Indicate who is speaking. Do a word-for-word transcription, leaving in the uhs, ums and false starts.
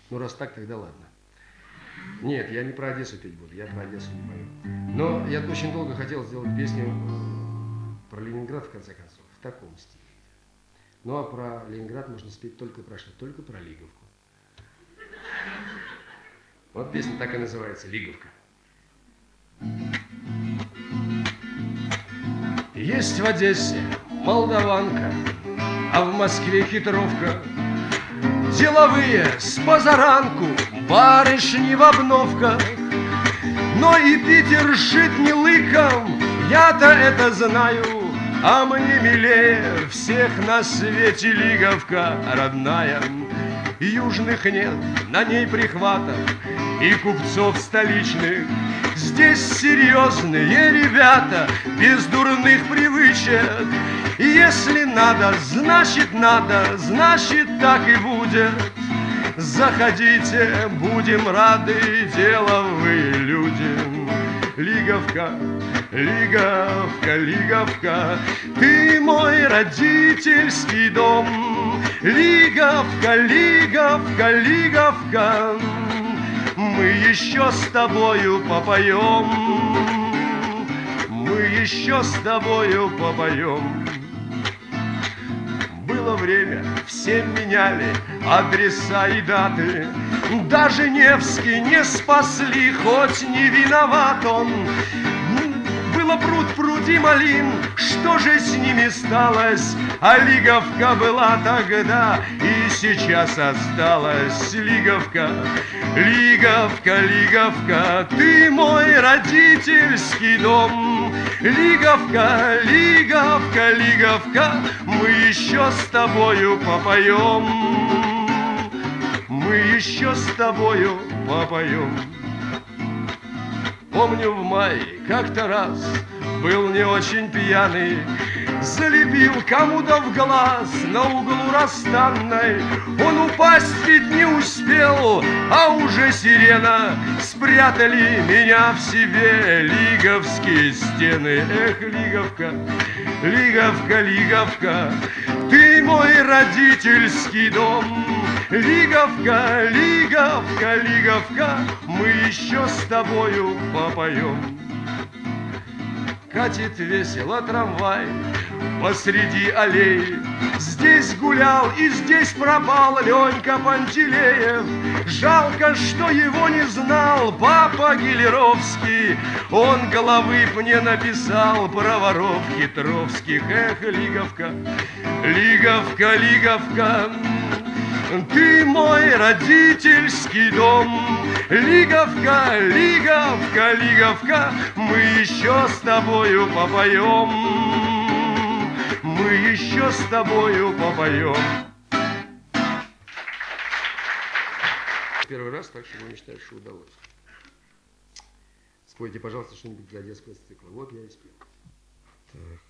Speaker 1: Ну, раз так, тогда ладно. Нет, я не про Одессу петь буду, я про Одессу не пою. Но я очень долго хотел сделать песню про Ленинград, в конце концов, в таком стиле. Ну, а про Ленинград можно спеть только про что? Только про Лиговку. Вот песня так и называется «Лиговка». Есть в Одессе молдаванка, а в Москве хитровка. Деловые с позаранку, барышни в обновках. Но и Питер шит не лыком, я-то это знаю. А мне милее всех на свете Лиговка родная. Южных нет на ней прихватов и купцов столичных. Здесь серьезные ребята, без дурных привычек. Если надо, значит надо, значит так и будет. Заходите, будем рады, деловые люди. Лиговка, Лиговка, Лиговка, ты мой родительский дом. Лиговка, Лиговка, Лиговка, мы еще с тобою попоем. Мы еще с тобою попоем. Было время, все меняли адреса и даты. Даже Невский не спасли, хоть не виноват он. Было пруд пруди малин, что же с ними сталось? А Лиговка была тогда и сейчас осталась. Лиговка, Лиговка, Лиговка, ты мой родительский дом. Лиговка, Лиговка, Лиговка, мы еще с тобою попоем. Мы еще с тобою попоем. Помню, в мае как-то раз был не очень пьяный, залепил кому-то в глаз на углу Расстанной. Он упасть ведь не успел, а уже сирена. Спрятали меня в себе лиговские стены. Эх, Лиговка, Лиговка, Лиговка, ты мой родительский дом. Лиговка, Лиговка, Лиговка, мы еще с тобою попоем. Катит весело трамвай посреди аллеи. Здесь гулял и здесь пропал Ленька Пантелеев. Жалко, что его не знал папа Гелеровский. Он головы мне написал про воров хитровских. Эх, Лиговка, Лиговка, Лиговка, ты мой родительский дом. Лиговка, Лиговка, Лиговка, мы еще с тобою попоем. Мы еще с тобою попоем. Первый раз, так что мы считаем, что удалось. Спойте, пожалуйста, что-нибудь для детского цикла. Вот я и спел. Так.